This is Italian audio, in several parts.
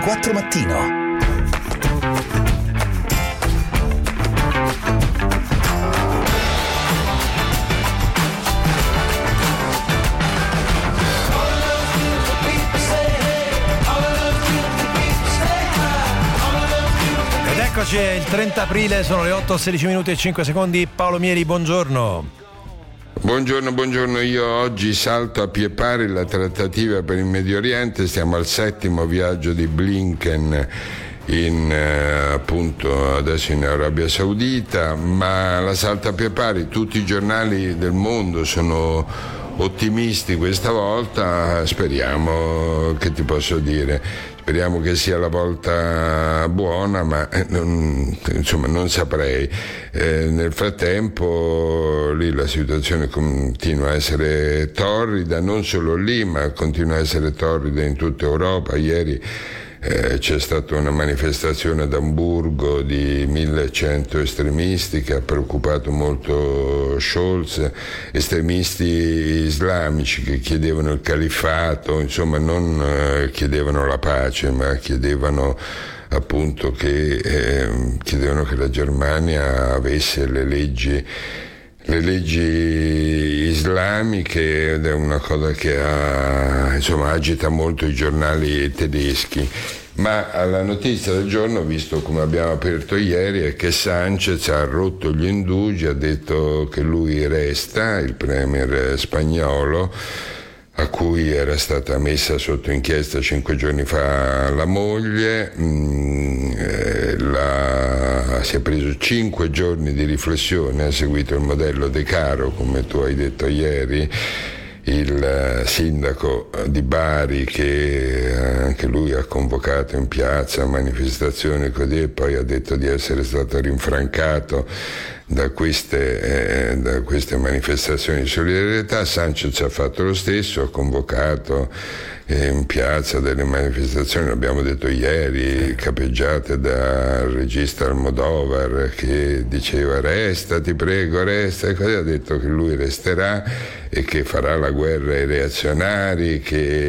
4 Mattino. Eccoci, è il 30 aprile, sono le 8:16 minuti e 5 secondi. Paolo Mieri, buongiorno. Buongiorno, io oggi salto a pie pari la trattativa per il Medio Oriente, stiamo al 7° viaggio di Blinken appunto adesso in Arabia Saudita, ma la salto a pie pari, tutti i giornali del mondo sono ottimisti questa volta, speriamo, che ti posso dire? Speriamo che sia la volta buona, ma non saprei. Nel frattempo lì la situazione continua a essere torrida, non solo lì, ma continua a essere torrida in tutta Europa. Ieri c'è stata una manifestazione ad Amburgo di 1100 estremisti che ha preoccupato molto Scholz, estremisti islamici che chiedevano il califfato, insomma non chiedevano la pace, ma chiedevano appunto chiedevano che la Germania avesse le leggi islamiche, ed è una cosa che agita molto i giornali tedeschi. Ma alla notizia del giorno, visto come abbiamo aperto ieri, è che Sánchez ha rotto gli indugi, ha detto che lui resta, il premier spagnolo, a cui era stata messa sotto inchiesta 5 giorni fa la moglie. Si è preso 5 giorni di riflessione, ha seguito il modello De Caro, come tu hai detto ieri, il sindaco di Bari, che anche lui ha convocato in piazza manifestazioni così, e poi ha detto di essere stato rinfrancato da queste manifestazioni di solidarietà. Sánchez ha fatto lo stesso, ha convocato in piazza delle manifestazioni, l'abbiamo detto ieri, capeggiate dal regista Almodovar, che diceva resta, ti prego, resta, e così ha detto che lui resterà e che farà la guerra ai reazionari,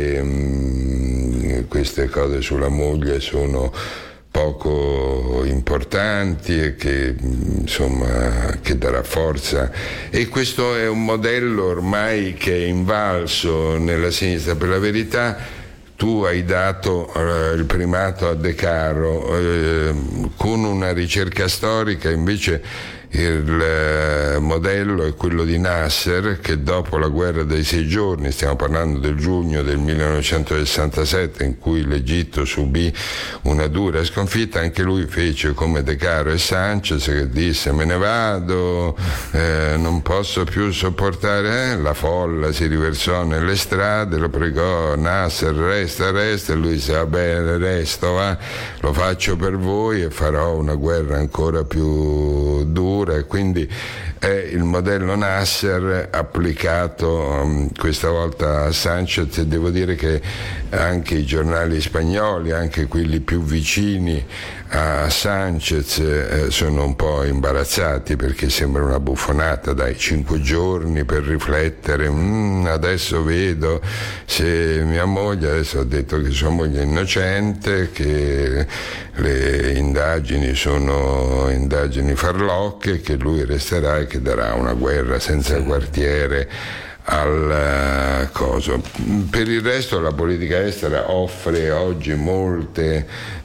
che queste cose sulla moglie sono poco importanti e che che darà forza, e questo è un modello ormai che è invalso nella sinistra. Per la verità tu hai dato il primato a De Caro, con una ricerca storica invece il modello è quello di Nasser, che dopo la guerra dei 6 giorni, stiamo parlando del giugno del 1967, in cui l'Egitto subì una dura sconfitta, anche lui fece come De Caro e Sánchez, che disse me ne vado, non posso più sopportare, la folla si riversò nelle strade, lo pregò Nasser resta, e lui disse va bene, resto, va, lo faccio per voi e farò una guerra ancora più dura. E quindi è il modello Nasser applicato questa volta a Sánchez, e devo dire che anche i giornali spagnoli, anche quelli più vicini a Sánchez, sono un po' imbarazzati, perché sembra una buffonata, dai, 5 giorni per riflettere, adesso vedo se mia moglie, adesso ha detto che sua moglie è innocente, che le indagini sono indagini farlocche, che lui resterà e che darà una guerra senza quartiere al coso. Per il resto la politica estera offre oggi molte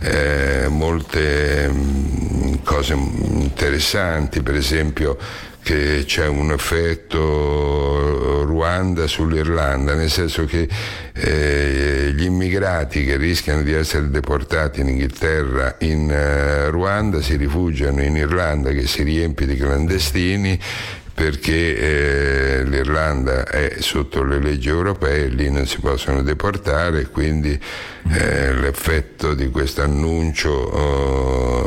cose interessanti, per esempio che c'è un effetto Ruanda sull'Irlanda, nel senso che gli immigrati che rischiano di essere deportati in Inghilterra, in Ruanda, si rifugiano in Irlanda, che si riempie di clandestini, perché l'Irlanda è sotto le leggi europee, lì non si possono deportare, quindi l'effetto di questo annuncio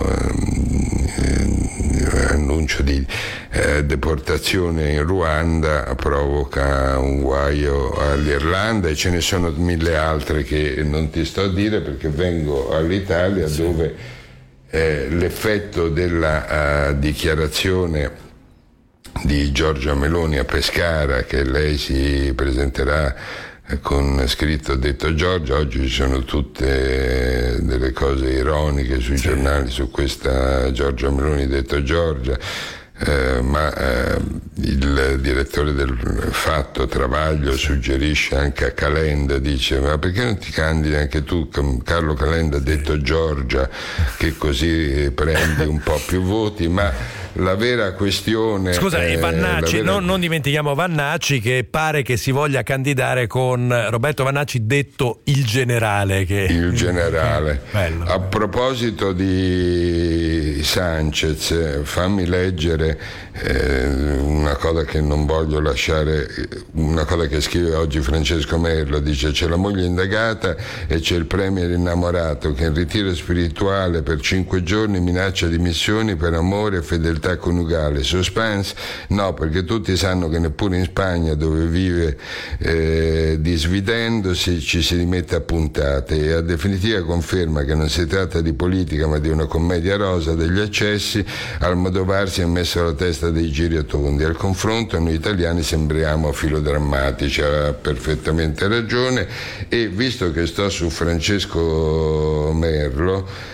di deportazione in Ruanda provoca un guaio all'Irlanda, e ce ne sono 1000 altre che non ti sto a dire, perché vengo all'Italia, dove l'effetto della dichiarazione di Giorgia Meloni a Pescara, che lei si presenterà con scritto detto Giorgia. Oggi ci sono tutte delle cose ironiche sui giornali su questa Giorgia Meloni detto Giorgia. Ma il direttore del Fatto Travaglio suggerisce anche a Calenda, dice: ma perché non ti candidi anche tu, Carlo Calenda detto Giorgia, che così prendi un po' più voti? Ma la vera questione, scusa, Vannacci, non dimentichiamo Vannacci, che pare che si voglia candidare con Roberto Vannacci detto il generale, il generale. Bello. A proposito di Sanchez, fammi leggere una cosa che non voglio lasciare, una cosa che scrive oggi Francesco Merlo. Dice: c'è la moglie indagata e c'è il premier innamorato che in ritiro spirituale per 5 giorni minaccia dimissioni per amore e fedeltà coniugale. Suspense? No, perché tutti sanno che neppure in Spagna, dove vive disvidendosi, ci si rimette a puntate, e a definitiva conferma che non si tratta di politica ma di una commedia rosa degli eccessi. Almodovar si è messo alla testa dei giri a tondi. Al confronto noi italiani sembriamo filodrammatici. Ha perfettamente ragione. E visto che sto su Francesco Merlo,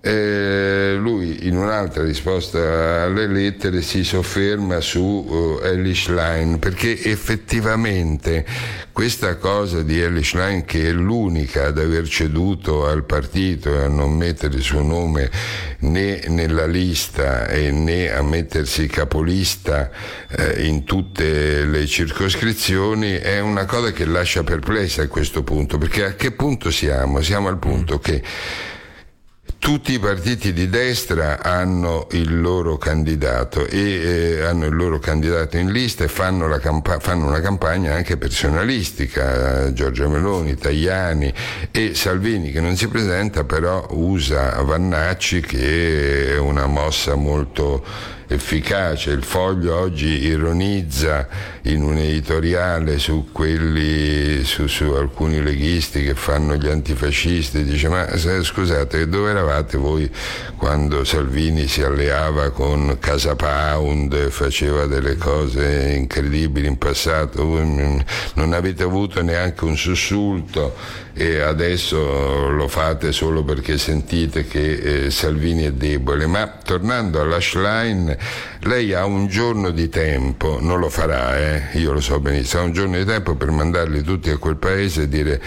lui in un'altra risposta alle lettere si sofferma su Elly Schlein, perché effettivamente questa cosa di Elly Schlein, che è l'unica ad aver ceduto al partito e a non mettere il suo nome né nella lista e né a mettersi capolista in tutte le circoscrizioni, è una cosa che lascia perplessa a questo punto, perché a che punto siamo? Siamo al punto che tutti i partiti di destra hanno il loro candidato e hanno il loro candidato in lista e fanno una campagna anche personalistica. Giorgia Meloni, Tajani e Salvini, che non si presenta, però usa Vannacci, che è una mossa molto efficace. Il Foglio oggi ironizza in un editoriale su alcuni leghisti che fanno gli antifascisti, dice: ma scusate, dove eravate voi quando Salvini si alleava con Casa Pound, faceva delle cose incredibili in passato? Voi non avete avuto neanche un sussulto e adesso lo fate solo perché sentite che Salvini è debole. Ma tornando alla Schlein, lei ha un giorno di tempo, non lo farà, io lo so benissimo, ha un giorno di tempo per mandarli tutti a quel paese e dire: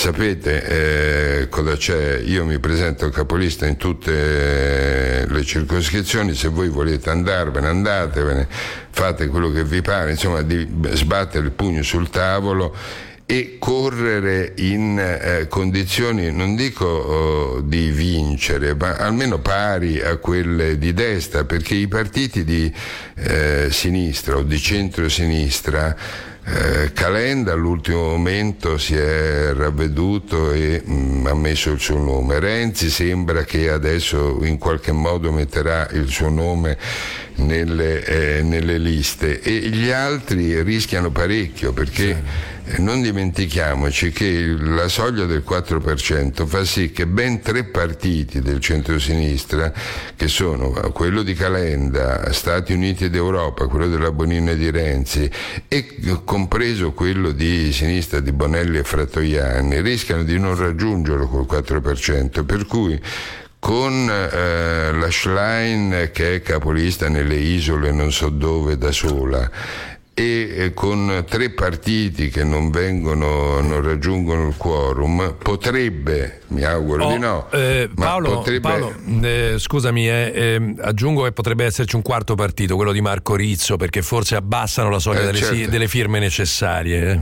sapete cosa c'è, io mi presento capolista in tutte le circoscrizioni, se voi volete andarvene andatevene, fate quello che vi pare, insomma, di sbattere il pugno sul tavolo e correre in condizioni, non dico di vincere, ma almeno pari a quelle di destra, perché i partiti di sinistra o di centro-sinistra, Calenda all'ultimo momento si è ravveduto e ha messo il suo nome. Renzi sembra che adesso in qualche modo metterà il suo nome nelle liste, e gli altri rischiano parecchio, perché non dimentichiamoci che la soglia del 4% fa sì che ben 3 partiti del centro-sinistra, che sono quello di Calenda, Stati Uniti ed Europa, quello della Bonino e di Renzi, e compreso quello di sinistra di Bonelli e Frattoianni, rischiano di non raggiungerlo col 4%, per cui con la Schlein, che è capolista nelle isole non so dove da sola, e con 3 partiti che non raggiungono il quorum, potrebbe, mi auguro di no, Paolo, scusami, aggiungo che potrebbe esserci un quarto partito, quello di Marco Rizzo, perché forse abbassano la soglia delle firme necessarie.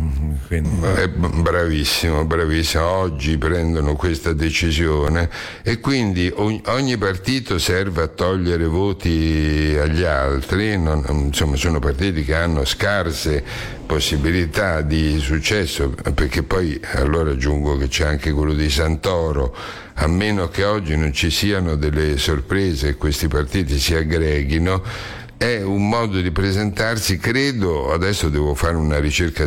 Bravissimo, oggi prendono questa decisione e quindi ogni partito serve a togliere voti agli altri, insomma sono partiti che hanno scarse possibilità di successo, perché poi allora aggiungo che c'è anche quello di Santoro, a meno che oggi non ci siano delle sorprese e questi partiti si aggreghino. È un modo di presentarsi, credo, adesso devo fare una ricerca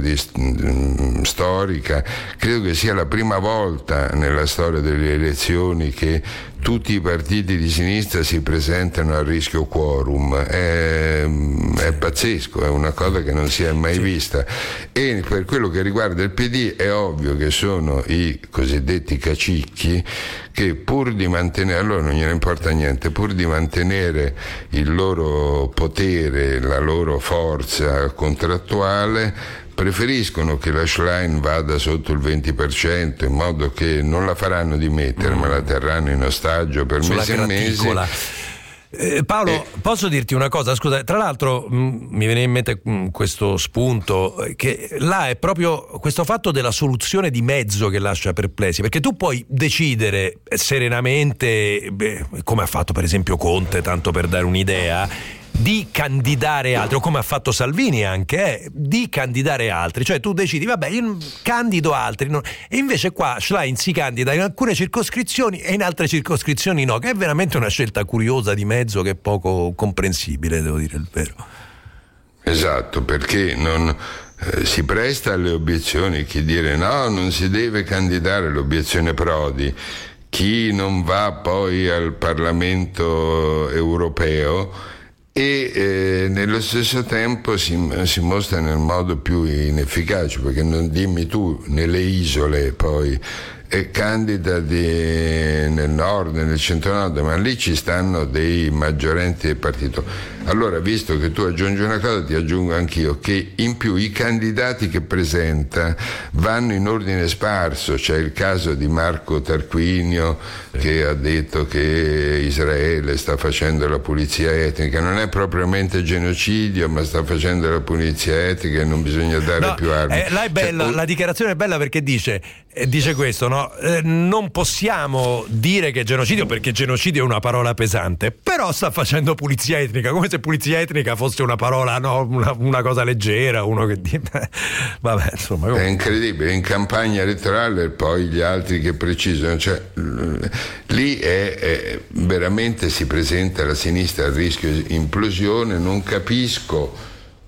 storica, credo che sia la prima volta nella storia delle elezioni che tutti i partiti di sinistra si presentano a rischio quorum. È pazzesco, è una cosa che non si è mai vista. E per quello che riguarda il PD è ovvio che sono i cosiddetti cacicchi che pur di mantenere, a loro non gliene importa niente, pur di mantenere il loro potere, la loro forza contrattuale, preferiscono che la Schlein vada sotto il 20%, in modo che non la faranno dimettere, ma la terranno in ostaggio per mesi e mesi. Paolo, posso dirti una cosa? Scusa, tra l'altro mi viene in mente questo spunto, che là è proprio questo fatto della soluzione di mezzo che lascia perplessi, perché tu puoi decidere serenamente, come ha fatto per esempio Conte, tanto per dare un'idea, di candidare altri, o come ha fatto Salvini anche, di candidare altri, cioè tu decidi vabbè io candido altri, no? E invece qua Schlein si candida in alcune circoscrizioni e in altre circoscrizioni no, che è veramente una scelta curiosa di mezzo che è poco comprensibile, devo dire il vero. Esatto, perché non si presta alle obiezioni, chi dire no, non si deve candidare, l'obiezione Prodi, chi non va poi al Parlamento europeo, e nello stesso tempo si mostra nel modo più inefficace, perché non dimmi tu nelle isole poi candidati nel nord, nel centro-nord, ma lì ci stanno dei maggiorenti del partito. Allora, visto che tu aggiungi una cosa, ti aggiungo anch'io che in più i candidati che presenta vanno in ordine sparso. C'è il caso di Marco Tarquinio che ha detto che Israele sta facendo la pulizia etnica, non è propriamente genocidio, ma sta facendo la pulizia etnica e non bisogna dare più armi. Là è bella, la dichiarazione è bella perché dice questo, no? Non possiamo dire che è genocidio, perché genocidio è una parola pesante, però sta facendo pulizia etnica, come se pulizia etnica fosse una parola, no, una cosa leggera, uno che vabbè, insomma, è incredibile. In campagna elettorale poi gli altri che precisano, cioè lì è veramente si presenta la sinistra a rischio implosione. Non capisco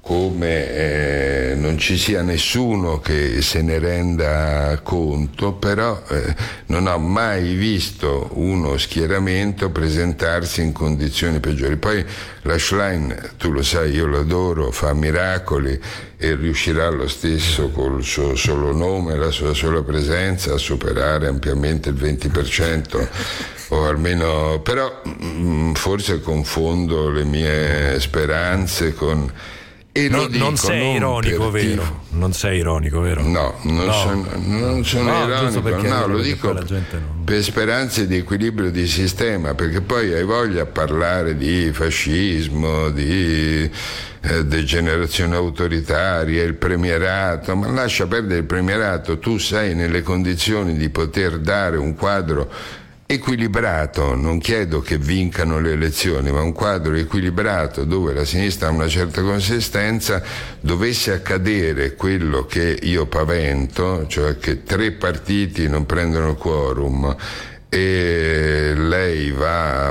come non ci sia nessuno che se ne renda conto, però non ho mai visto uno schieramento presentarsi in condizioni peggiori. Poi la Schlein, tu lo sai, io l'adoro, fa miracoli e riuscirà lo stesso col suo solo nome, la sua sola presenza, a superare ampiamente il 20%, o almeno, però forse confondo le mie speranze con... E non sei ironico, vero? Non sei ironico, vero? No, non sono ironico, no, lo dico per speranze di equilibrio di sistema, perché poi hai voglia a parlare di fascismo, di degenerazione autoritaria, il premierato, ma lascia perdere il premierato. Tu sei nelle condizioni di poter dare un quadro equilibrato, non chiedo che vincano le elezioni, ma un quadro equilibrato dove la sinistra ha una certa consistenza. Dovesse accadere quello che io pavento, cioè che 3 partiti non prendono il quorum e lei va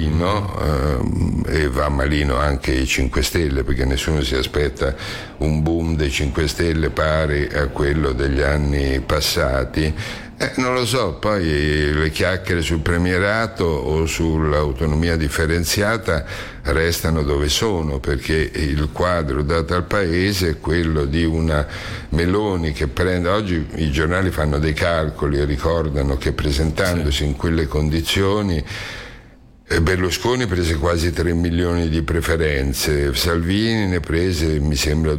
malino, e va malino anche i 5 Stelle, perché nessuno si aspetta un boom dei 5 Stelle pari a quello degli anni passati. Non lo so, poi le chiacchiere sul premierato o sull'autonomia differenziata restano dove sono, perché il quadro dato al Paese è quello di una Meloni che prende, oggi i giornali fanno dei calcoli e ricordano che presentandosi in quelle condizioni Berlusconi prese quasi 3 milioni di preferenze, Salvini ne prese mi sembra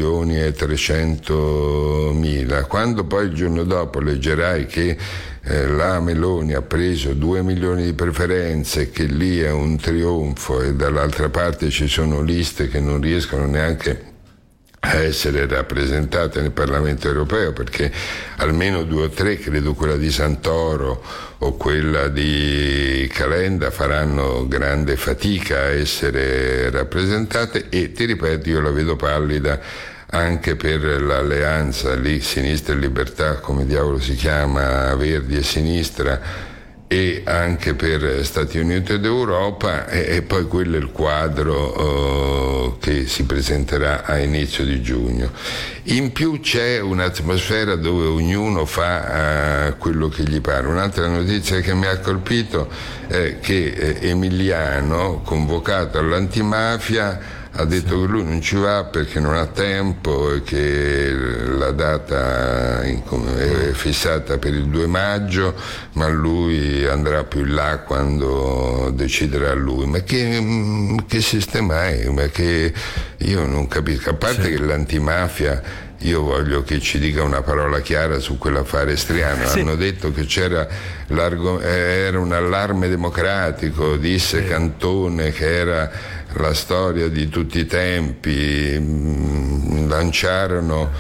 2.300.000. Quando poi il giorno dopo leggerai che la Meloni ha preso 2 milioni di preferenze, che lì è un trionfo e dall'altra parte ci sono liste che non riescono neanche a essere rappresentate nel Parlamento europeo, perché almeno 2 o 3, credo quella di Santoro o quella di Calenda, faranno grande fatica a essere rappresentate, e ti ripeto, io la vedo pallida anche per l'alleanza lì, Sinistra e Libertà, come diavolo si chiama, Verdi e Sinistra, e anche per Stati Uniti ed Europa, e poi quello è il quadro che si presenterà a inizio di giugno. In più c'è un'atmosfera dove ognuno fa quello che gli pare. Un'altra notizia che mi ha colpito è che Emiliano, convocato all'antimafia, ha detto che lui non ci va perché non ha tempo e che la data è fissata per il 2 maggio, ma lui andrà più in là quando deciderà lui. Ma che sistema è? Ma che io non capisco. A parte che l'antimafia, io voglio che ci dica una parola chiara su quell'affare Striano. Hanno detto che era un allarme democratico, disse Cantone che era la storia di tutti i tempi, lanciarono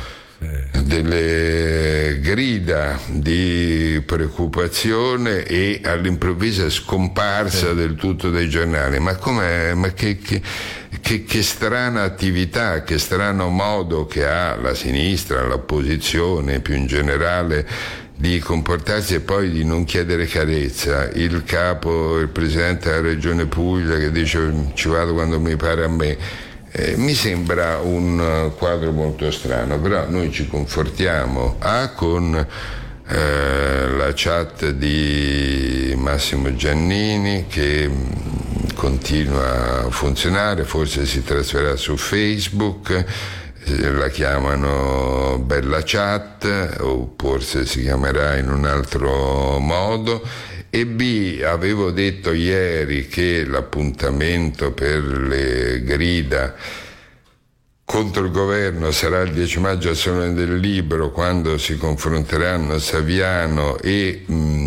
delle grida di preoccupazione e all'improvviso è scomparsa del tutto dai giornali. Ma com'è? Ma che strana attività, che strano modo che ha la sinistra, l'opposizione più in generale di comportarsi e poi di non chiedere chiarezza. Il presidente della Regione Puglia che dice ci vado quando mi pare a me. Mi sembra un quadro molto strano, però noi ci confortiamo con la chat di Massimo Giannini che continua a funzionare, forse si trasferirà su Facebook, la chiamano Bella Chat o forse si chiamerà in un altro modo. E B, avevo detto ieri che l'appuntamento per le grida contro il governo sarà il 10 maggio al Salone del Libro, quando si confronteranno Saviano e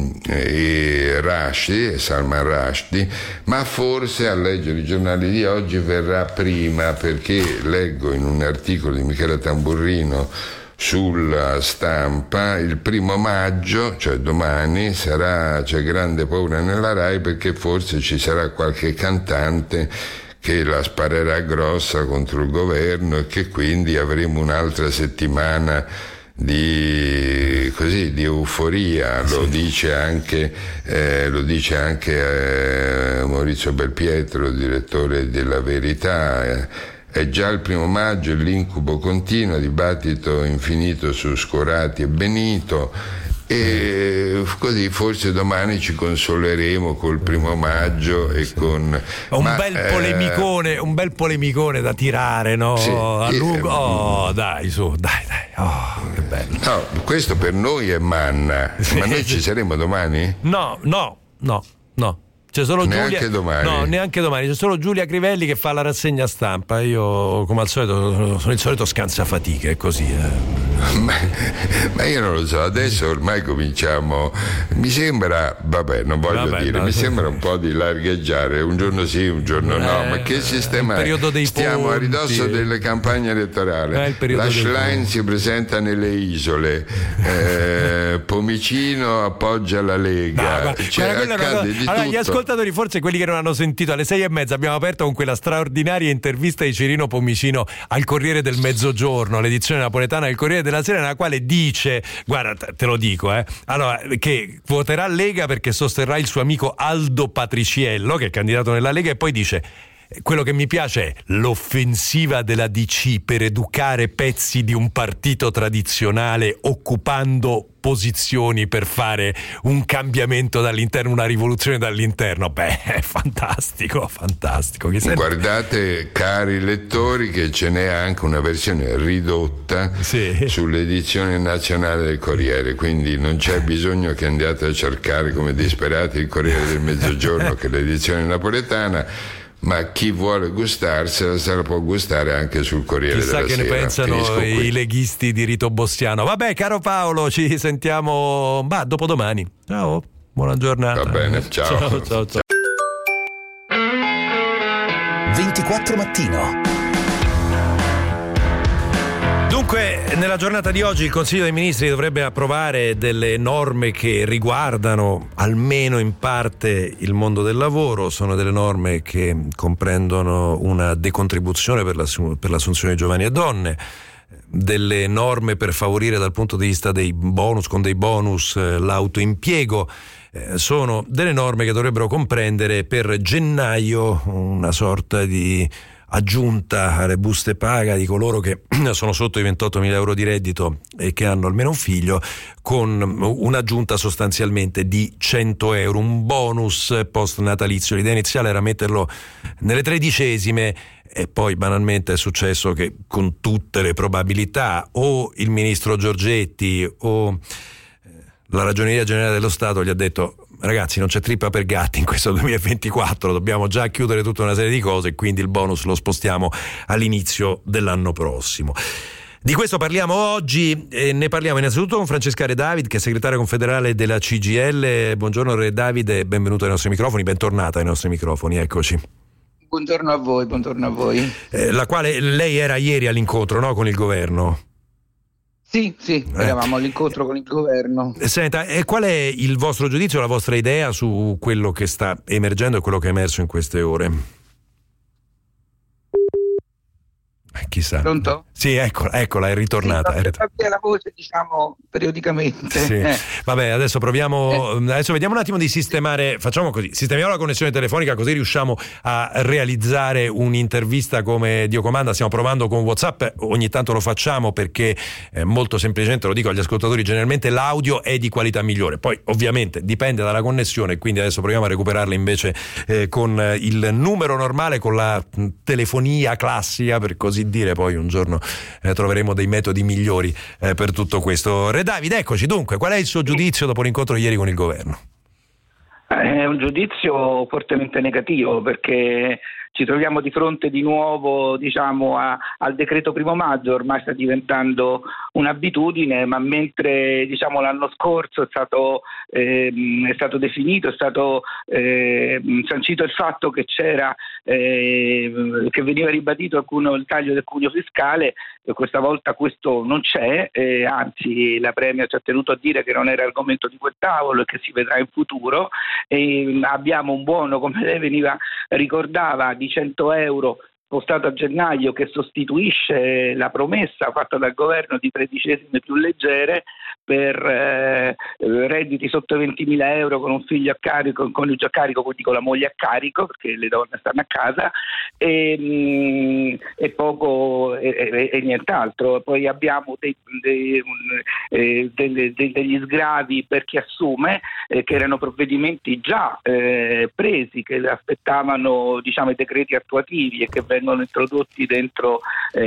Salman Rushdie, ma forse a leggere i giornali di oggi verrà prima, perché leggo in un articolo di Michela Tamburrino sulla Stampa, il 1 maggio, cioè domani, c'è grande paura nella Rai perché forse ci sarà qualche cantante che la sparerà grossa contro il governo e che quindi avremo un'altra settimana di euforia. Lo dice anche Maurizio Belpietro, direttore della Verità. È già il 1 maggio, l'incubo continua, dibattito infinito su Scorati e Benito, e così forse domani ci consoleremo col 1 maggio e con un bel polemicone da tirare, no? Sì, a lungo. Dai, su, dai. Oh, che bello. No, questo per noi è manna. Ma noi ci saremo domani? No. C'è solo neanche Giulia, domani. No, neanche domani. C'è solo Giulia Crivelli che fa la rassegna stampa. Io, come al solito, sono il solito scansafatiche, è così. Ma io non lo so, adesso ormai cominciamo. Mi sembra, mi sembra un po' di largheggiare, un giorno sì, un giorno no. Ma che sistema è? Stiamo ponti. A ridosso delle campagne elettorali. La Schlein si presenta nelle isole, Pomicino appoggia la Lega. Accade di tutto. Gli ascoltatori, forse quelli che non hanno sentito, alle 6:30 abbiamo aperto con quella straordinaria intervista di Cirino Pomicino al Corriere del Mezzogiorno, l'edizione napoletana del Corriere della Sera, nella quale dice, guarda, te lo dico, allora, che voterà Lega perché sosterrà il suo amico Aldo Patriciello, che è candidato nella Lega, e poi dice: quello che mi piace è l'offensiva della DC per educare pezzi di un partito tradizionale occupando posizioni per fare un cambiamento dall'interno, una rivoluzione dall'interno. È fantastico. Guardate, cari lettori, che ce n'è anche una versione ridotta sull'edizione nazionale del Corriere, quindi non c'è bisogno che andiate a cercare come disperati il Corriere del Mezzogiorno che è l'edizione napoletana. Ma chi vuole gustarsela se la può gustare anche sul Corriere della Sera. Chissà che ne pensano i leghisti di Rito Bossiano. Vabbè, caro Paolo, ci sentiamo dopodomani. Ciao, buona giornata. Va bene, ciao. 24 Mattino. Dunque, nella giornata di oggi il Consiglio dei Ministri dovrebbe approvare delle norme che riguardano almeno in parte il mondo del lavoro. Sono delle norme che comprendono una decontribuzione per l'assunzione di giovani e donne, delle norme per favorire dal punto di vista dei bonus, con dei bonus, l'autoimpiego, sono delle norme che dovrebbero comprendere per gennaio una sorta di aggiunta alle buste paga di coloro che sono sotto i 28.000 euro di reddito e che hanno almeno un figlio, con un'aggiunta sostanzialmente di 100 euro, un bonus post natalizio. L'idea iniziale era metterlo nelle tredicesime e poi banalmente è successo che con tutte le probabilità o il ministro Giorgetti o la Ragioneria Generale dello Stato gli ha detto: ragazzi, non c'è trippa per gatti in questo 2024, dobbiamo già chiudere tutta una serie di cose e quindi il bonus lo spostiamo all'inizio dell'anno prossimo. Di questo parliamo oggi e ne parliamo innanzitutto con Francesca Redavid, che è segretaria confederale della CGIL. Buongiorno Redavid e benvenuta ai nostri microfoni, bentornata ai nostri microfoni, eccoci. Buongiorno a voi. La quale lei era ieri all'incontro, no, con il governo? Sì, eravamo all'incontro con il governo. Senta, e qual è il vostro giudizio, la vostra idea su quello che sta emergendo e quello che è emerso in queste ore? Chissà. Pronto? Sì, eccola, è ritornata. Sì, via la voce, diciamo, periodicamente. Sì. Vabbè, adesso proviamo. Adesso vediamo un attimo di sistemare. Facciamo così: sistemiamo la connessione telefonica, così riusciamo a realizzare un'intervista come Dio comanda. Stiamo provando con WhatsApp, ogni tanto lo facciamo perché molto semplicemente, lo dico agli ascoltatori, generalmente l'audio è di qualità migliore. Poi, ovviamente, dipende dalla connessione. Quindi adesso proviamo a recuperarla invece con il numero normale, con la telefonia classica, per così dire. Poi un giorno troveremo dei metodi migliori per tutto questo. Redavid, eccoci. Dunque, qual è il suo giudizio dopo l'incontro ieri con il governo? È un giudizio fortemente negativo, perché ci troviamo di fronte di nuovo, diciamo, al decreto 1 maggio. Ormai sta diventando un'abitudine, ma mentre, diciamo, l'anno scorso è stato definito, è stato sancito il fatto che c'era che veniva ribadito il taglio del cuneo fiscale, questa volta questo non c'è, anzi la Premier ci ha tenuto a dire che non era argomento di quel tavolo e che si vedrà in futuro. Abbiamo un buono, come lei ricordava, di 100 euro spostato a gennaio, che sostituisce la promessa fatta dal governo di tredicesime più leggere per redditi sotto i 20.000 euro con un figlio a carico, un coniuge a carico, quindi con la moglie a carico, perché le donne stanno a casa, e poco e nient'altro. Poi abbiamo degli sgravi per chi assume, che erano provvedimenti già presi, che aspettavano, diciamo, i decreti attuativi e che vengono introdotti dentro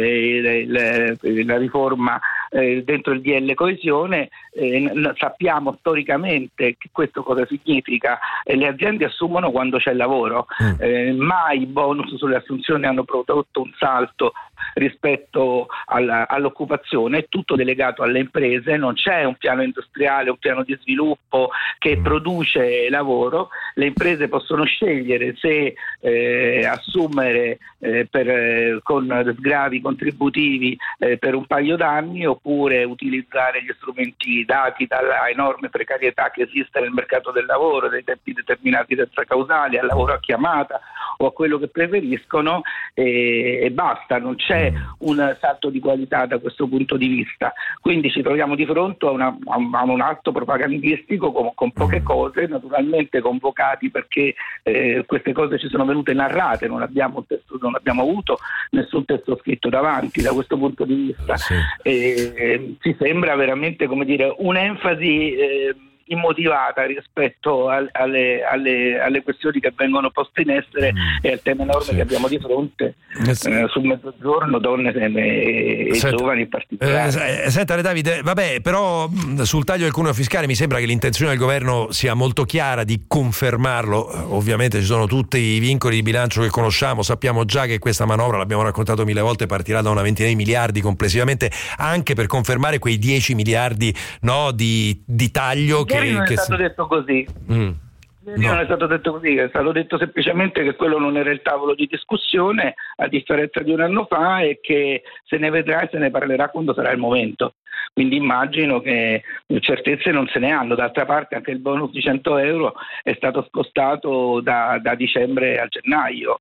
la riforma, dentro il DL coesione. Sappiamo storicamente che questo cosa significa. Le aziende assumono quando c'è lavoro, mai i bonus sulle assunzioni hanno prodotto un salto rispetto all'occupazione, è tutto delegato alle imprese, non c'è un piano industriale, un piano di sviluppo che produce lavoro. Le imprese possono scegliere se assumere con sgravi contributivi per un paio d'anni, oppure utilizzare gli strumenti dati dalla enorme precarietà che esiste nel mercato del lavoro, dei tempi determinati senza causali, al lavoro a chiamata o a quello che preferiscono, e basta, non c'è un salto di qualità da questo punto di vista. Quindi ci troviamo di fronte a un atto propagandistico con poche cose, naturalmente convocati perché queste cose ci sono venute narrate, non abbiamo avuto nessun testo scritto davanti. Da questo punto di vista ci sembra veramente, come dire, un'enfasi immotivata rispetto alle questioni che vengono poste in essere e al tema enorme che abbiamo di fronte sul mezzogiorno, donne e giovani in particolare. Senta Davide, vabbè, però sul taglio del cuneo fiscale mi sembra che l'intenzione del governo sia molto chiara di confermarlo. Ovviamente ci sono tutti i vincoli di bilancio che conosciamo, sappiamo già che questa manovra, l'abbiamo raccontato 1000 volte, partirà da una ventina di miliardi complessivamente, anche per confermare quei 10 miliardi di taglio. Non è stato detto così. Non è stato detto così, è stato detto semplicemente che quello non era il tavolo di discussione, a differenza di un anno fa, e che se ne vedrà e se ne parlerà quando sarà il momento. quindi immagino che certezze non se ne hanno. D'altra parte anche il bonus di 100 euro è stato spostato da dicembre a gennaio,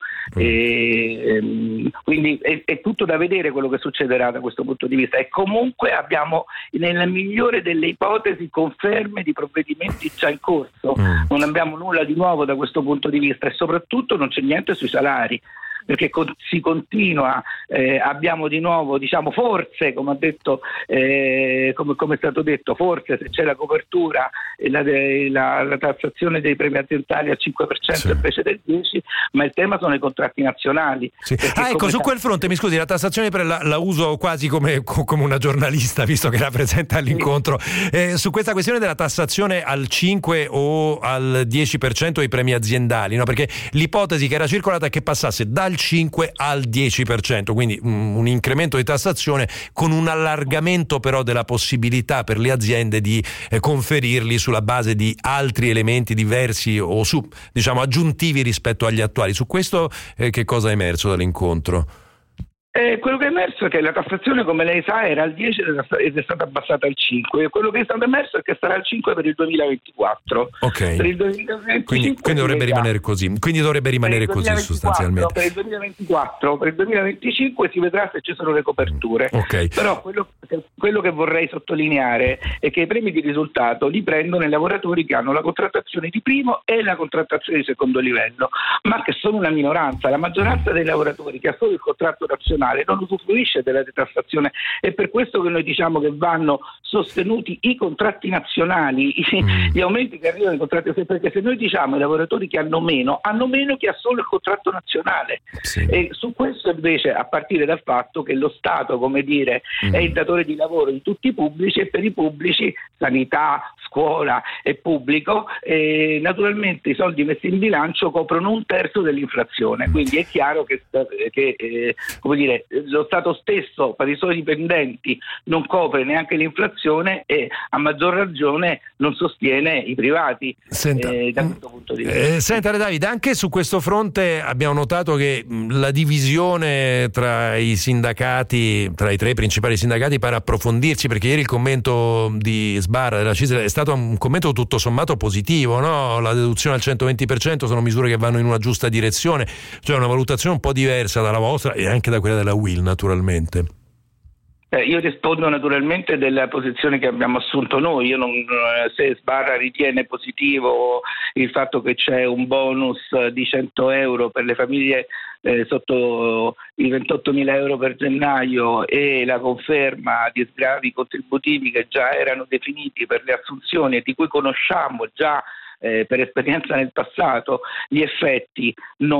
quindi è tutto da vedere quello che succederà da questo punto di vista, e comunque abbiamo nella migliore delle ipotesi conferme di provvedimenti già in corso, non abbiamo nulla di nuovo da questo punto di vista, e soprattutto non c'è niente sui salari, perché si continua, abbiamo di nuovo, diciamo, forse, come ha detto, come è stato detto, forse se c'è la copertura e la tassazione dei premi aziendali al 5% invece del 10%, ma il tema sono i contratti nazionali. Sì. Ecco, su quel fronte, mi scusi, la tassazione la uso quasi come una giornalista, visto che la presenta all'incontro. Su questa questione della tassazione al 5 o al 10% dei premi aziendali, no? Perché l'ipotesi che era circolata è che passasse dal 5 al 10%, quindi un incremento di tassazione con un allargamento però della possibilità per le aziende di conferirli sulla base di altri elementi diversi o diciamo aggiuntivi rispetto agli attuali. Su questo che cosa è emerso dall'incontro? Quello che è emerso è che la tassazione, come lei sa, era al 10 ed è stata abbassata al 5. Quello che è stato emerso è che sarà al 5 per il 2024. Ok. Per il 2025 quindi dovrebbe rimanere così. Quindi dovrebbe rimanere così sostanzialmente. Per il 2024, per il 2025 si vedrà se ci sono le coperture. Okay. Però quello che vorrei sottolineare è che i premi di risultato li prendono i lavoratori che hanno la contrattazione di primo e la contrattazione di secondo livello, ma che sono una minoranza. La maggioranza dei lavoratori che ha solo il contratto nazionale non usufruisce della detassazione, è per questo che noi diciamo che vanno sostenuti i contratti nazionali, gli aumenti che arrivano ai contratti, perché se noi diciamo ai lavoratori che hanno meno chi ha solo il contratto nazionale. Sì. E su questo invece, a partire dal fatto che lo Stato, come dire, è il datore di lavoro di tutti i pubblici, e per i pubblici, sanità, scuola e pubblico, naturalmente i soldi messi in bilancio coprono 1/3 dell'inflazione, quindi è chiaro che come dire, lo Stato stesso per i suoi dipendenti non copre neanche l'inflazione e a maggior ragione non sostiene i privati. Senta, da questo punto di vista. Senta Davide, anche su questo fronte abbiamo notato che la divisione tra i sindacati, tra i 3 principali sindacati, pare approfondirsi, perché ieri il commento di Sbarra della CISL è stato un commento tutto sommato positivo, no? La deduzione al 120% sono misure che vanno in una giusta direzione, cioè una valutazione un po' diversa dalla vostra e anche da quella della UIL, naturalmente. Io rispondo naturalmente della posizione che abbiamo assunto noi. Io se Sbarra ritiene positivo il fatto che c'è un bonus di 100 euro per le famiglie sotto i 28.000 euro per gennaio e la conferma di sgravi contributivi che già erano definiti per le assunzioni e di cui conosciamo già per esperienza nel passato gli effetti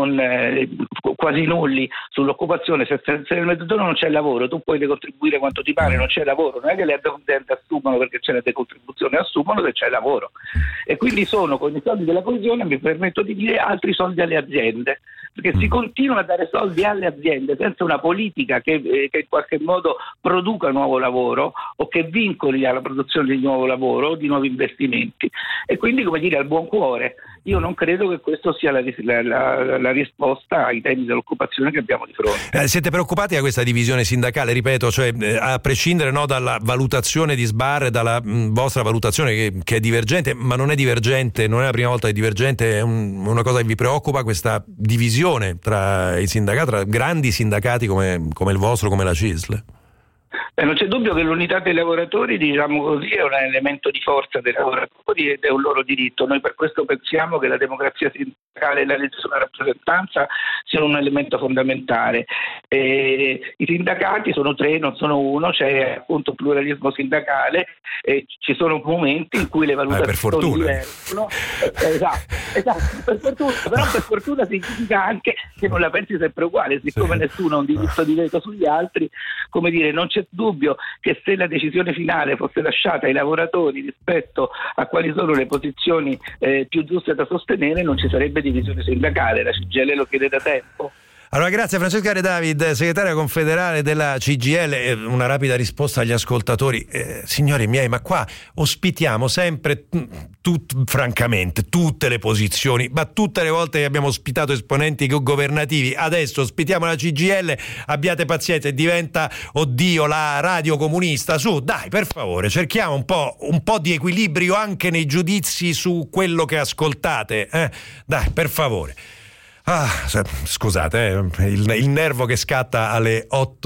quasi nulli sull'occupazione. Se nel mezzogiorno non c'è lavoro, tu puoi decontribuire quanto ti pare, non c'è lavoro, non è che le aziende assumono perché c'è la decontribuzione, assumono se c'è lavoro, e quindi sono, con i soldi della coesione, mi permetto di dire, altri soldi alle aziende, perché si continua a dare soldi alle aziende senza una politica che in qualche modo produca nuovo lavoro o che vincoli alla produzione di nuovo lavoro o di nuovi investimenti, e quindi, come dire, al buon cuore. Io non credo che questo sia la risposta ai temi dell'occupazione che abbiamo di fronte. Siete preoccupati da questa divisione sindacale, ripeto, cioè a prescindere dalla valutazione di Sbarra e dalla vostra valutazione che è divergente, ma non è divergente, non è la prima volta che è divergente, è una cosa che vi preoccupa, questa divisione tra i sindacati, tra grandi sindacati come il vostro, come la CISL? Non c'è dubbio che l'unità dei lavoratori, diciamo così, è un elemento di forza dei lavoratori ed è un loro diritto. Noi per questo pensiamo che la democrazia sindacale e la legge sulla rappresentanza siano un elemento fondamentale. I sindacati sono 3, non sono 1, c'è appunto pluralismo sindacale e ci sono momenti in cui le valutazioni divergono. Esatto, per fortuna, però per fortuna significa anche che non la pensi sempre uguale, siccome nessuno ha un diritto di veto sugli altri, come dire, non c'è dubbio che se la decisione finale fosse lasciata ai lavoratori rispetto a quali sono le posizioni più giuste da sostenere, non ci sarebbe divisione sindacale. La CGIL lo chiede da tempo. Allora, grazie Francesca Redavid, segretaria confederale della CGIL. Una rapida risposta agli ascoltatori. Signori miei, ma qua ospitiamo sempre, francamente, tutte le posizioni, ma tutte le volte che abbiamo ospitato esponenti governativi, adesso ospitiamo la CGIL, abbiate pazienza, e diventa, oddio, la radio comunista. Su, dai, per favore, cerchiamo un po' di equilibrio anche nei giudizi su quello che ascoltate. Dai, per favore. Scusate, il nervo che scatta alle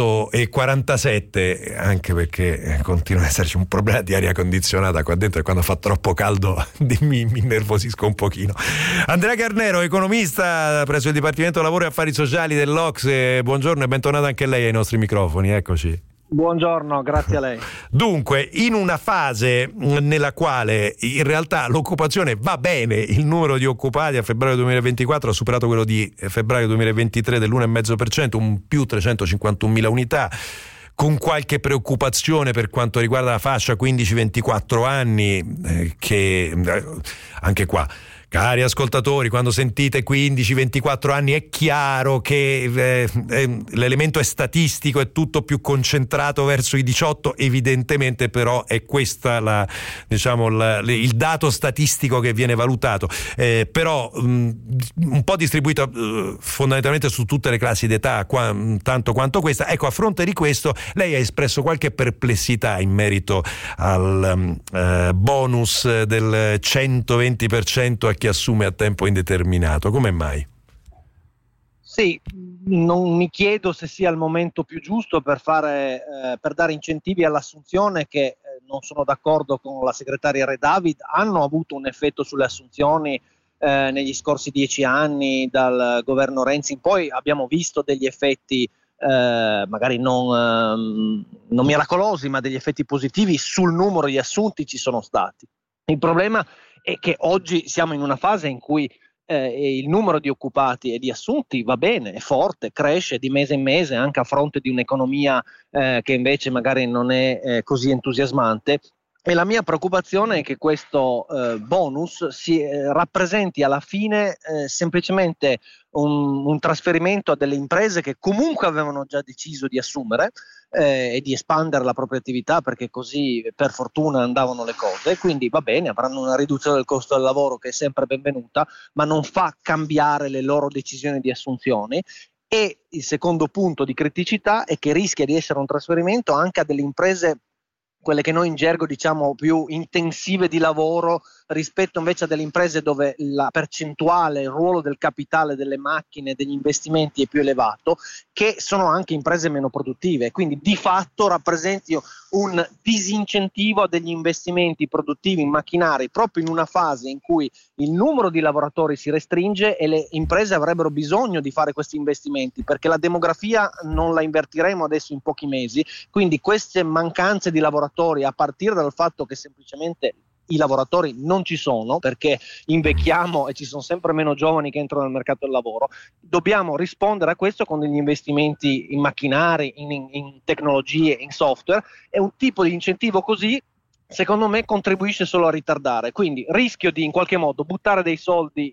8:47, anche perché continua ad esserci un problema di aria condizionata qua dentro e quando fa troppo caldo mi innervosisco un pochino. Andrea Carnero, economista presso il Dipartimento Lavoro e Affari Sociali dell'Ocse, buongiorno e bentornato anche lei ai nostri microfoni, eccoci. Buongiorno, grazie a lei. Dunque, in una fase nella quale in realtà l'occupazione va bene, il numero di occupati a febbraio 2024 ha superato quello di febbraio 2023 dell'1,5%, un più 351.000 unità, con qualche preoccupazione per quanto riguarda la fascia 15-24 anni, che anche qua, cari ascoltatori, quando sentite 15-24 anni è chiaro che l'elemento è statistico, è tutto più concentrato verso i 18, evidentemente, però è questa il dato statistico che viene valutato, però un po' distribuito fondamentalmente su tutte le classi d'età, tanto quanto questa. Ecco, a fronte di questo lei ha espresso qualche perplessità in merito al bonus del 120% a chi assume a tempo indeterminato. Come mai? Sì, non mi chiedo se sia il momento più giusto per dare incentivi all'assunzione, che non sono d'accordo con la segretaria Redavid, hanno avuto un effetto sulle assunzioni negli scorsi 10 anni dal governo Renzi in poi. Abbiamo visto degli effetti magari non miracolosi, ma degli effetti positivi sul numero di assunti ci sono stati. Il problema è che oggi siamo in una fase in cui il numero di occupati e di assunti va bene, è forte, cresce di mese in mese, anche a fronte di un'economia che invece magari non è così entusiasmante. E la mia preoccupazione è che questo bonus si rappresenti alla fine semplicemente un trasferimento a delle imprese che comunque avevano già deciso di assumere e di espandere la propria attività, perché così per fortuna andavano le cose. Quindi va bene, avranno una riduzione del costo del lavoro che è sempre benvenuta, ma non fa cambiare le loro decisioni di assunzioni. E il secondo punto di criticità è che rischia di essere un trasferimento anche a delle imprese, quelle che noi in gergo diciamo più intensive di lavoro, rispetto invece a delle imprese dove la percentuale, il ruolo del capitale, delle macchine, degli investimenti è più elevato, che sono anche imprese meno produttive, quindi di fatto rappresenti un disincentivo a degli investimenti produttivi in macchinari, proprio in una fase in cui il numero di lavoratori si restringe e le imprese avrebbero bisogno di fare questi investimenti, perché la demografia non la invertiremo adesso in pochi mesi. Quindi queste mancanze di lavoratori, a partire dal fatto che semplicemente i lavoratori non ci sono, perché invecchiamo e ci sono sempre meno giovani che entrano nel mercato del lavoro, dobbiamo rispondere a questo con degli investimenti in macchinari, in tecnologie, in software. È un tipo di incentivo così, secondo me, contribuisce solo a ritardare. Quindi rischio di in qualche modo buttare dei soldi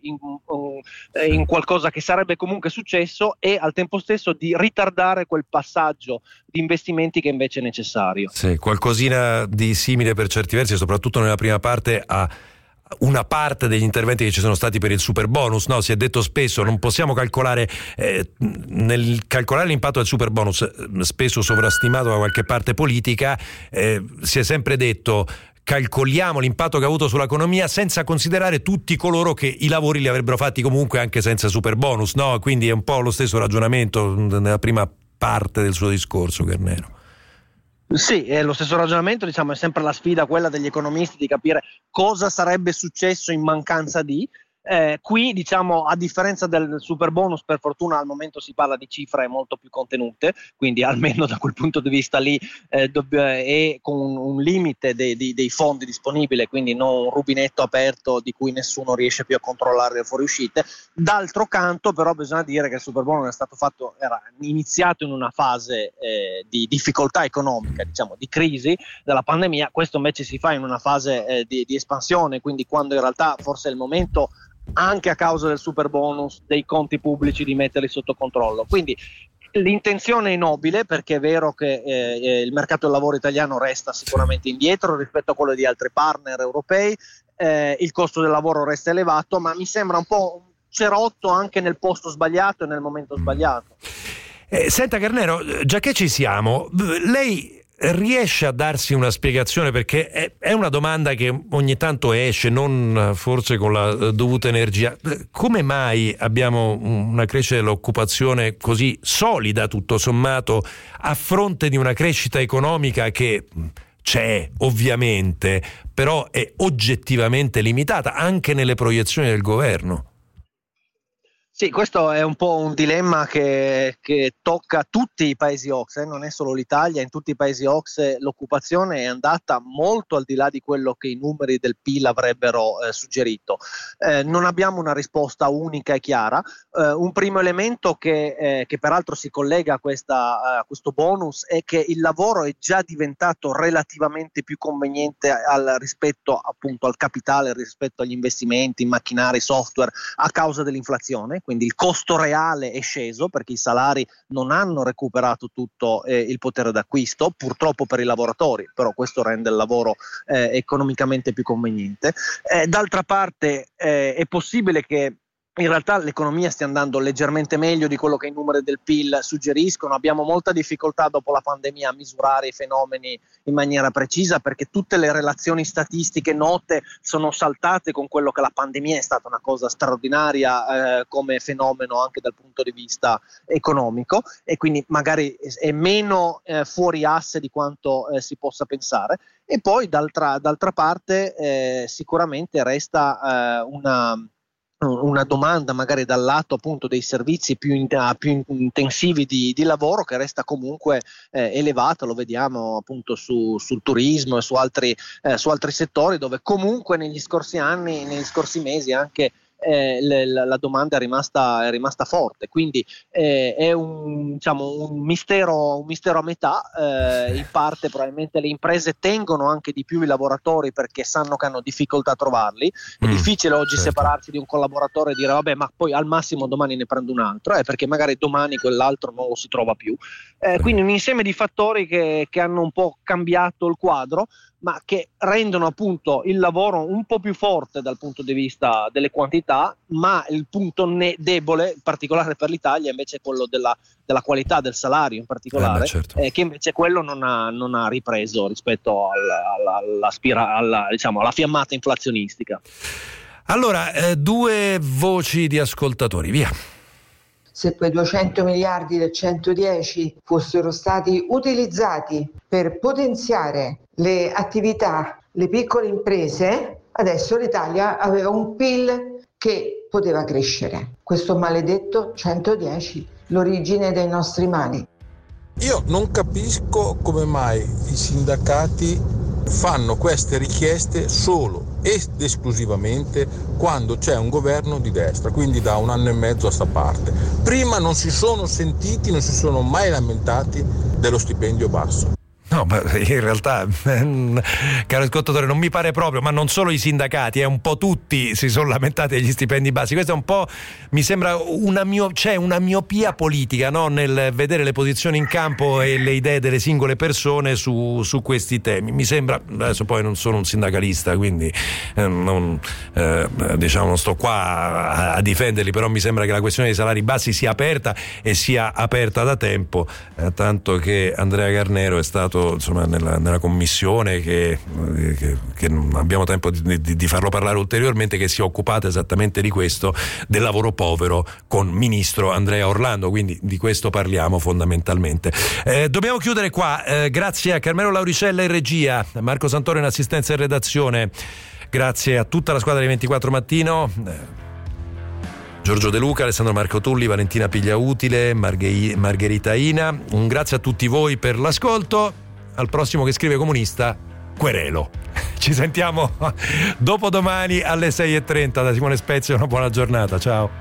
in qualcosa che sarebbe comunque successo e al tempo stesso di ritardare quel passaggio di investimenti che invece è necessario. Sì, qualcosina di simile per certi versi, soprattutto nella prima parte, a una parte degli interventi che ci sono stati per il super bonus, no? Si è detto spesso, non possiamo calcolare, nel calcolare l'impatto del super bonus, spesso sovrastimato da qualche parte politica, si è sempre detto calcoliamo l'impatto che ha avuto sull'economia senza considerare tutti coloro che i lavori li avrebbero fatti comunque anche senza super bonus, no? Quindi è un po' lo stesso ragionamento nella prima parte del suo discorso, Carnero. Sì, è lo stesso ragionamento, diciamo, è sempre la sfida quella degli economisti di capire cosa sarebbe successo in mancanza di. Qui, diciamo, a differenza del super bonus, per fortuna al momento si parla di cifre molto più contenute, quindi almeno da quel punto di vista lì è con un limite dei fondi disponibili, quindi non un rubinetto aperto di cui nessuno riesce più a controllare le fuoriuscite. D'altro canto però bisogna dire che il super bonus era iniziato in una fase di difficoltà economica, diciamo di crisi della pandemia. Questo invece si fa in una fase di espansione, quindi quando in realtà forse è il momento anche a causa del super bonus, dei conti pubblici, di metterli sotto controllo. Quindi l'intenzione è nobile, perché è vero che il mercato del lavoro italiano resta sicuramente indietro rispetto a quello di altri partner europei, il costo del lavoro resta elevato, ma mi sembra un po' un cerotto anche nel posto sbagliato e nel momento sbagliato. Senta Carnero, già che ci siamo, lei riesce a darsi una spiegazione, perché è una domanda che ogni tanto esce, non forse con la dovuta energia: come mai abbiamo una crescita dell'occupazione così solida tutto sommato, a fronte di una crescita economica che c'è ovviamente, però è oggettivamente limitata anche nelle proiezioni del governo? Sì, questo è un po' un dilemma che tocca tutti i paesi OCSE, non è solo l'Italia. In tutti i paesi OCSE l'occupazione è andata molto al di là di quello che i numeri del PIL avrebbero suggerito. Non abbiamo una risposta unica e chiara. Un primo elemento che peraltro si collega a questo bonus è che il lavoro è già diventato relativamente più conveniente rispetto appunto al capitale, rispetto agli investimenti, macchinari, software, a causa dell'inflazione. Quindi il costo reale è sceso, perché i salari non hanno recuperato tutto il potere d'acquisto, purtroppo per i lavoratori, però questo rende il lavoro economicamente più conveniente. D'altra parte è possibile che in realtà l'economia stia andando leggermente meglio di quello che i numeri del PIL suggeriscono. Abbiamo molta difficoltà dopo la pandemia a misurare i fenomeni in maniera precisa, perché tutte le relazioni statistiche note sono saltate con quello che la pandemia è stata una cosa straordinaria come fenomeno anche dal punto di vista economico, e quindi magari è meno fuori asse di quanto si possa pensare. E poi d'altra parte sicuramente resta una domanda magari dal lato appunto dei servizi più intensivi di lavoro, che resta comunque elevata. Lo vediamo appunto sul turismo e su altri settori, dove comunque negli scorsi anni, negli scorsi mesi anche la domanda è rimasta forte. Quindi è un mistero a metà. In parte probabilmente le imprese tengono anche di più i lavoratori, perché sanno che hanno difficoltà a trovarli. È difficile oggi separarsi di un collaboratore e dire vabbè, ma poi al massimo domani ne prendo un altro, perché magari domani quell'altro non lo si trova più. Quindi un insieme di fattori che hanno un po' cambiato il quadro, ma che rendono appunto il lavoro un po' più forte dal punto di vista delle quantità, ma il punto debole, in particolare per l'Italia, invece è quello della qualità del salario in particolare, certo. Che invece quello non ha ripreso rispetto alla fiammata inflazionistica. Allora, due voci di ascoltatori, via. Se quei 200 miliardi del 110 fossero stati utilizzati per potenziare le attività, le piccole imprese, adesso l'Italia aveva un PIL che poteva crescere. Questo maledetto 110, l'origine dei nostri mali. Io non capisco come mai i sindacati fanno queste richieste solo ed esclusivamente quando c'è un governo di destra, quindi da 1 anno e mezzo a sta parte. Prima non si sono sentiti, non si sono mai lamentati dello stipendio basso. No, ma in realtà, caro ascoltatore, non mi pare proprio, ma non solo i sindacati, un po' tutti si sono lamentati degli stipendi bassi. Questo è un po', mi sembra c'è una miopia politica, no? Nel vedere le posizioni in campo e le idee delle singole persone su questi temi. Mi sembra, adesso poi non sono un sindacalista, quindi non sto qua a difenderli, però mi sembra che la questione dei salari bassi sia aperta e sia aperta da tempo, tanto che Andrea Carnero è stato nella commissione che non abbiamo tempo di farlo parlare ulteriormente, che si è occupata esattamente di questo, del lavoro povero, con ministro Andrea Orlando, quindi di questo parliamo fondamentalmente. Dobbiamo chiudere qua. Grazie a Carmelo Lauricella in regia, Marco Santoro in assistenza e redazione, grazie a tutta la squadra di 24 Mattino, Giorgio De Luca, Alessandro Marco Tulli, Valentina Pigliautile, Margherita Ina. Un grazie a tutti voi per l'ascolto. Al prossimo Che scrive comunista, querelo. Ci sentiamo dopodomani alle 6:30 da Simone Spezia. Una buona giornata, ciao.